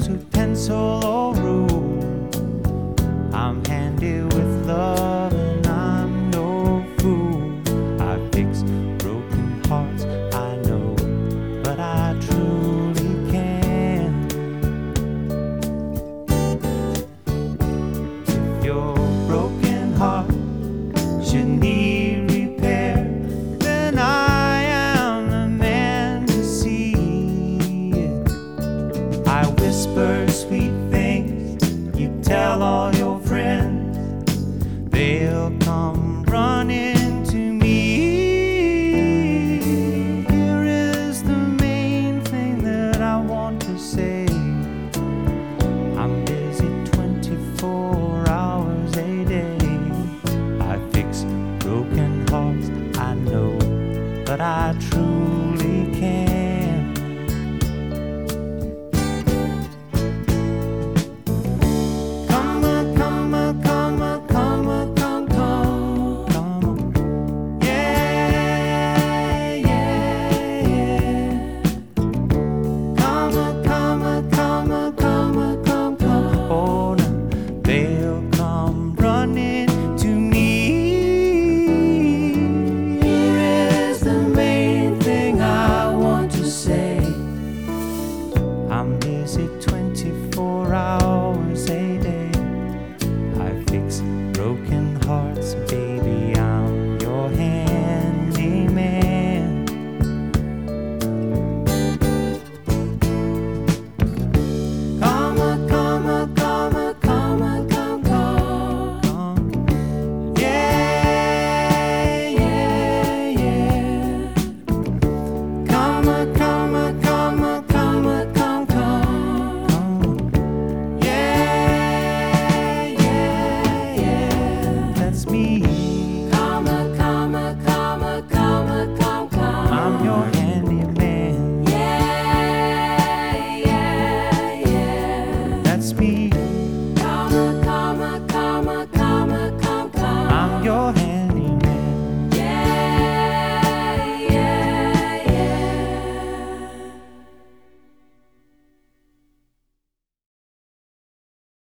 to pencil or rule. I'm handy with love and I'm no fool. I fix broken hearts, I know, but I truly can. If your broken heart should need repair, then I am the man to see it. I whisper sweet things, you tell all your friends, they'll come running to me. Here is the main thing that I want to say. I'm busy 24 hours a day. I fix broken hearts, I know, but I truly can. Come on, come on, come on, come on, come, come, come on. Yeah, yeah, yeah. Come on, come on, come on, come on, come, come. Oh, now they'll come running to me. Here is the main thing I want to say. I'm busy 24 hours a day. I fix broken hearts, baby.